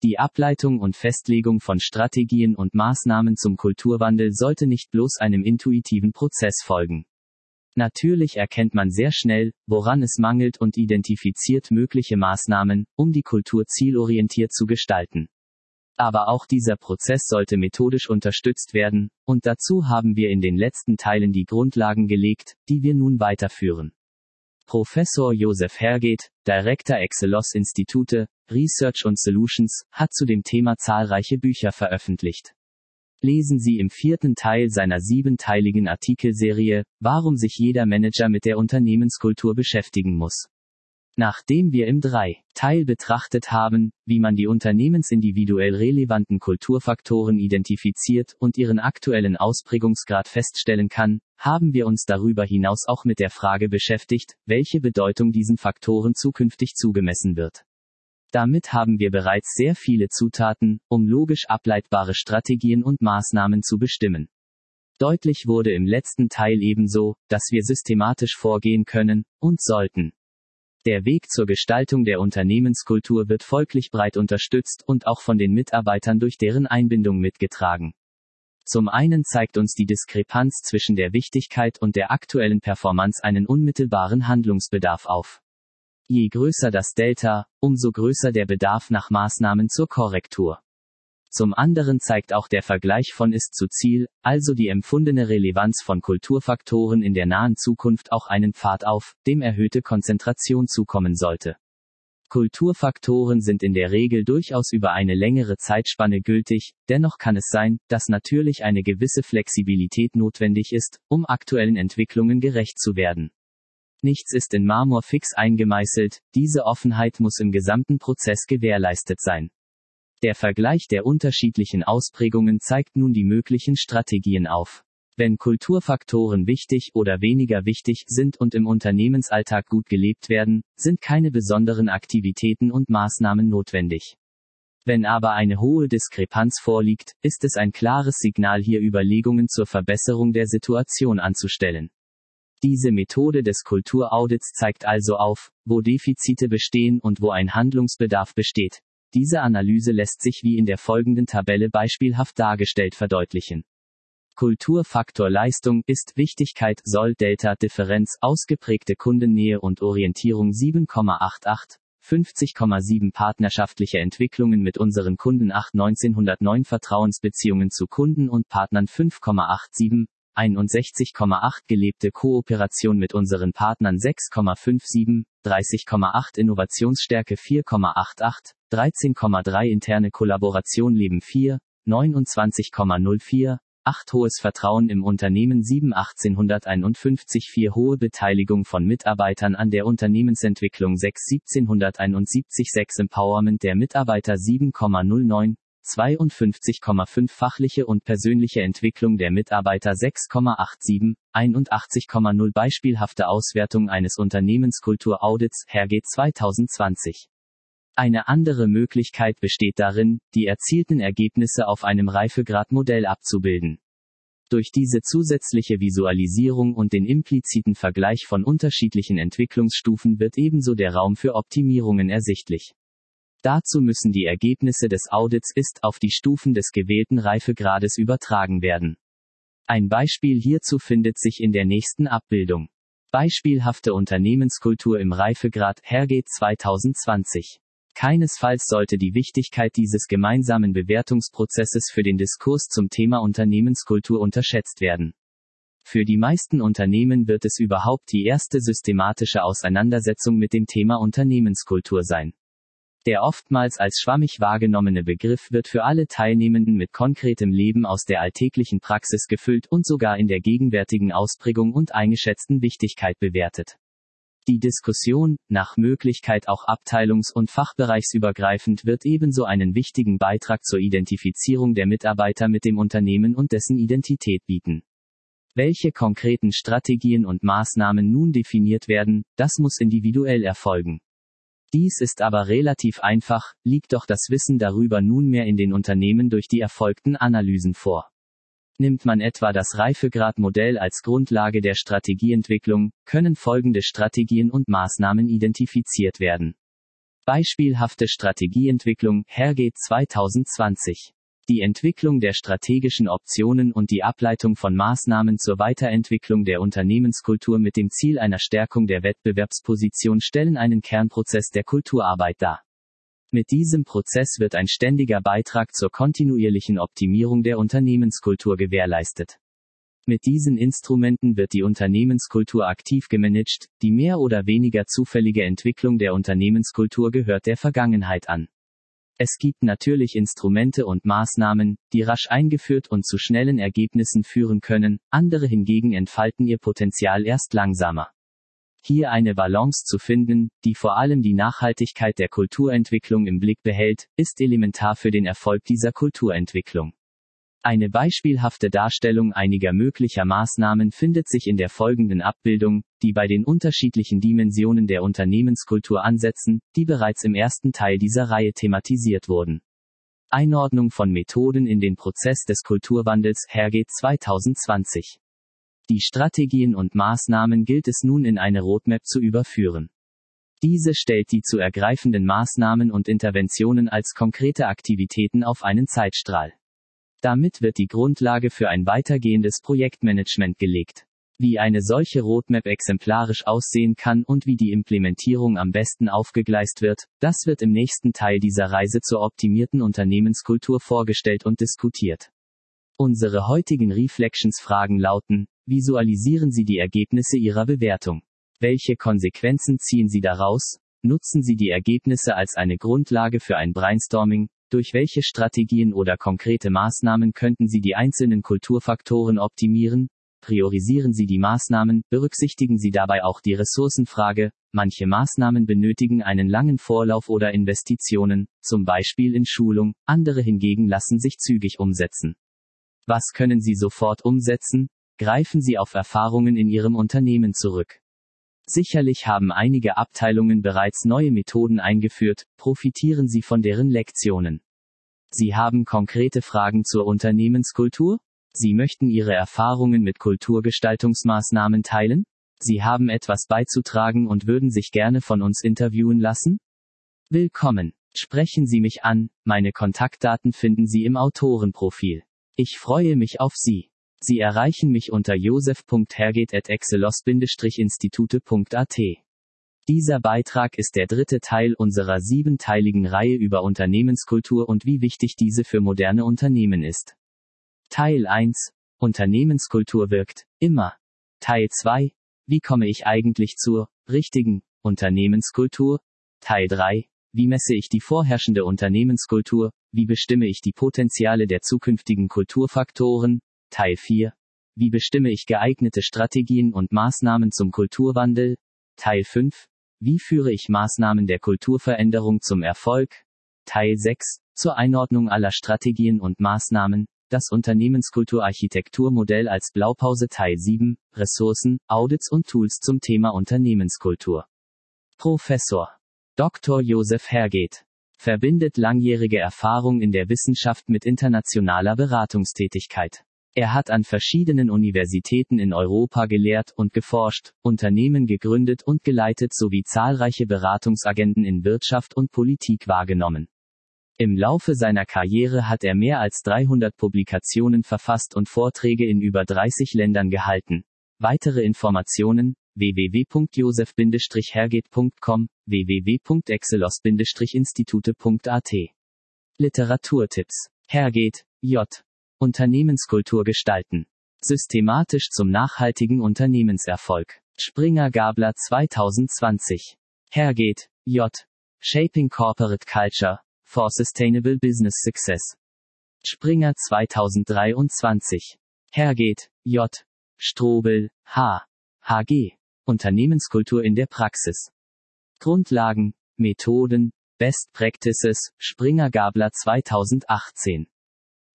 Die Ableitung und Festlegung von Strategien und Maßnahmen zum Kulturwandel sollte nicht bloß einem intuitiven Prozess folgen. Natürlich erkennt man sehr schnell, woran es mangelt und identifiziert mögliche Maßnahmen, um die Kultur zielorientiert zu gestalten. Aber auch dieser Prozess sollte methodisch unterstützt werden, und dazu haben wir in den letzten Teilen die Grundlagen gelegt, die wir nun weiterführen. Professor Joseph Herget, Director Excelos Institute, Research und Solutions, hat zu dem Thema zahlreiche Bücher veröffentlicht. Lesen Sie im 4. Teil seiner 7-teiligen Artikelserie, warum sich jeder Manager mit der Unternehmenskultur beschäftigen muss. Nachdem wir im 3. Teil betrachtet haben, wie man die unternehmensindividuell relevanten Kulturfaktoren identifiziert und ihren aktuellen Ausprägungsgrad feststellen kann, haben wir uns darüber hinaus auch mit der Frage beschäftigt, welche Bedeutung diesen Faktoren zukünftig zugemessen wird. Damit haben wir bereits sehr viele Zutaten, um logisch ableitbare Strategien und Maßnahmen zu bestimmen. Deutlich wurde im letzten Teil ebenso, dass wir systematisch vorgehen können und sollten. Der Weg zur Gestaltung der Unternehmenskultur wird folglich breit unterstützt und auch von den Mitarbeitern durch deren Einbindung mitgetragen. Zum einen zeigt uns die Diskrepanz zwischen der Wichtigkeit und der aktuellen Performance einen unmittelbaren Handlungsbedarf auf. Je größer das Delta, umso größer der Bedarf nach Maßnahmen zur Korrektur. Zum anderen zeigt auch der Vergleich von Ist zu Ziel, also die empfundene Relevanz von Kulturfaktoren in der nahen Zukunft auch einen Pfad auf, dem erhöhte Konzentration zukommen sollte. Kulturfaktoren sind in der Regel durchaus über eine längere Zeitspanne gültig, dennoch kann es sein, dass natürlich eine gewisse Flexibilität notwendig ist, um aktuellen Entwicklungen gerecht zu werden. Nichts ist in Marmor fix eingemeißelt, diese Offenheit muss im gesamten Prozess gewährleistet sein. Der Vergleich der unterschiedlichen Ausprägungen zeigt nun die möglichen Strategien auf. Wenn Kulturfaktoren wichtig oder weniger wichtig sind und im Unternehmensalltag gut gelebt werden, sind keine besonderen Aktivitäten und Maßnahmen notwendig. Wenn aber eine hohe Diskrepanz vorliegt, ist es ein klares Signal, hier Überlegungen zur Verbesserung der Situation anzustellen. Diese Methode des Kulturaudits zeigt also auf, wo Defizite bestehen und wo ein Handlungsbedarf besteht. Diese Analyse lässt sich wie in der folgenden Tabelle beispielhaft dargestellt verdeutlichen. Kulturfaktor Leistung ist Wichtigkeit, Soll Delta Differenz, ausgeprägte Kundennähe und Orientierung 7,88, 50,7 partnerschaftliche Entwicklungen mit unseren Kunden 8 1909 Vertrauensbeziehungen zu Kunden und Partnern 5,87, 61,8 gelebte Kooperation mit unseren Partnern 6,57, 30,8 Innovationsstärke 4,88, 13,3 interne Kollaboration Leben 4, 29,04, 8 hohes Vertrauen im Unternehmen 7 1851 4 hohe Beteiligung von Mitarbeitern an der Unternehmensentwicklung 6 1771 6 Empowerment der Mitarbeiter 7,09, 52,5 fachliche und persönliche Entwicklung der Mitarbeiter 6,87, 81,0 beispielhafte Auswertung eines Unternehmenskulturaudits, Herget 2020. Eine andere Möglichkeit besteht darin, die erzielten Ergebnisse auf einem Reifegradmodell abzubilden. Durch diese zusätzliche Visualisierung und den impliziten Vergleich von unterschiedlichen Entwicklungsstufen wird ebenso der Raum für Optimierungen ersichtlich. Dazu müssen die Ergebnisse des Audits auf die Stufen des gewählten Reifegrades übertragen werden. Ein Beispiel hierzu findet sich in der nächsten Abbildung. Beispielhafte Unternehmenskultur im Reifegrad, Herget 2020. Keinesfalls sollte die Wichtigkeit dieses gemeinsamen Bewertungsprozesses für den Diskurs zum Thema Unternehmenskultur unterschätzt werden. Für die meisten Unternehmen wird es überhaupt die erste systematische Auseinandersetzung mit dem Thema Unternehmenskultur sein. Der oftmals als schwammig wahrgenommene Begriff wird für alle Teilnehmenden mit konkretem Leben aus der alltäglichen Praxis gefüllt und sogar in der gegenwärtigen Ausprägung und eingeschätzten Wichtigkeit bewertet. Die Diskussion, nach Möglichkeit auch abteilungs- und fachbereichsübergreifend, wird ebenso einen wichtigen Beitrag zur Identifizierung der Mitarbeiter mit dem Unternehmen und dessen Identität bieten. Welche konkreten Strategien und Maßnahmen nun definiert werden, das muss individuell erfolgen. Dies ist aber relativ einfach, liegt doch das Wissen darüber nunmehr in den Unternehmen durch die erfolgten Analysen vor. Nimmt man etwa das Reifegradmodell als Grundlage der Strategieentwicklung, können folgende Strategien und Maßnahmen identifiziert werden. Beispielhafte Strategieentwicklung, Herget 2020. Die Entwicklung der strategischen Optionen und die Ableitung von Maßnahmen zur Weiterentwicklung der Unternehmenskultur mit dem Ziel einer Stärkung der Wettbewerbsposition stellen einen Kernprozess der Kulturarbeit dar. Mit diesem Prozess wird ein ständiger Beitrag zur kontinuierlichen Optimierung der Unternehmenskultur gewährleistet. Mit diesen Instrumenten wird die Unternehmenskultur aktiv gemanagt, die mehr oder weniger zufällige Entwicklung der Unternehmenskultur gehört der Vergangenheit an. Es gibt natürlich Instrumente und Maßnahmen, die rasch eingeführt und zu schnellen Ergebnissen führen können, andere hingegen entfalten ihr Potenzial erst langsamer. Hier eine Balance zu finden, die vor allem die Nachhaltigkeit der Kulturentwicklung im Blick behält, ist elementar für den Erfolg dieser Kulturentwicklung. Eine beispielhafte Darstellung einiger möglicher Maßnahmen findet sich in der folgenden Abbildung, die bei den unterschiedlichen Dimensionen der Unternehmenskultur ansetzen, die bereits im ersten Teil dieser Reihe thematisiert wurden. Einordnung von Methoden in den Prozess des Kulturwandels, Herget 2020. Die Strategien und Maßnahmen gilt es nun in eine Roadmap zu überführen. Diese stellt die zu ergreifenden Maßnahmen und Interventionen als konkrete Aktivitäten auf einen Zeitstrahl. Damit wird die Grundlage für ein weitergehendes Projektmanagement gelegt. Wie eine solche Roadmap exemplarisch aussehen kann und wie die Implementierung am besten aufgegleist wird, das wird im nächsten Teil dieser Reise zur optimierten Unternehmenskultur vorgestellt und diskutiert. Unsere heutigen Reflections-Fragen lauten: Visualisieren Sie die Ergebnisse Ihrer Bewertung? Welche Konsequenzen ziehen Sie daraus? Nutzen Sie die Ergebnisse als eine Grundlage für ein Brainstorming? Durch welche Strategien oder konkrete Maßnahmen könnten Sie die einzelnen Kulturfaktoren optimieren? Priorisieren Sie die Maßnahmen, berücksichtigen Sie dabei auch die Ressourcenfrage. Manche Maßnahmen benötigen einen langen Vorlauf oder Investitionen, zum Beispiel in Schulung, andere hingegen lassen sich zügig umsetzen. Was können Sie sofort umsetzen? Greifen Sie auf Erfahrungen in Ihrem Unternehmen zurück. Sicherlich haben einige Abteilungen bereits neue Methoden eingeführt, profitieren Sie von deren Lektionen. Sie haben konkrete Fragen zur Unternehmenskultur? Sie möchten Ihre Erfahrungen mit Kulturgestaltungsmaßnahmen teilen? Sie haben etwas beizutragen und würden sich gerne von uns interviewen lassen? Willkommen. Sprechen Sie mich an, meine Kontaktdaten finden Sie im Autorenprofil. Ich freue mich auf Sie. Sie erreichen mich unter josef.herget@excelos-institute.at. Dieser Beitrag ist der dritte Teil unserer 7-teiligen Reihe über Unternehmenskultur und wie wichtig diese für moderne Unternehmen ist. Teil 1. Unternehmenskultur wirkt immer. Teil 2. Wie komme ich eigentlich zur richtigen Unternehmenskultur? Teil 3. Wie messe ich die vorherrschende Unternehmenskultur? Wie bestimme ich die Potenziale der zukünftigen Kulturfaktoren? Teil 4. Wie bestimme ich geeignete Strategien und Maßnahmen zum Kulturwandel? Teil 5. Wie führe ich Maßnahmen der Kulturveränderung zum Erfolg? Teil 6. Zur Einordnung aller Strategien und Maßnahmen. Das Unternehmenskulturarchitekturmodell als Blaupause. Teil 7. Ressourcen, Audits und Tools zum Thema Unternehmenskultur. Professor Dr. Josef Herget verbindet langjährige Erfahrung in der Wissenschaft mit internationaler Beratungstätigkeit. Er hat an verschiedenen Universitäten in Europa gelehrt und geforscht, Unternehmen gegründet und geleitet sowie zahlreiche Beratungsagenten in Wirtschaft und Politik wahrgenommen. Im Laufe seiner Karriere hat er mehr als 300 Publikationen verfasst und Vorträge in über 30 Ländern gehalten. Weitere Informationen: www.josef-herget.com, www.excelos-institute.at. Literaturtipps: Herget, J. Unternehmenskultur gestalten. Systematisch zum nachhaltigen Unternehmenserfolg. Springer-Gabler 2020. Herget, J. Shaping Corporate Culture for Sustainable Business Success. Springer 2023. Herget, J. Strobel, H. HG. Unternehmenskultur in der Praxis. Grundlagen, Methoden, Best Practices, Springer-Gabler 2018.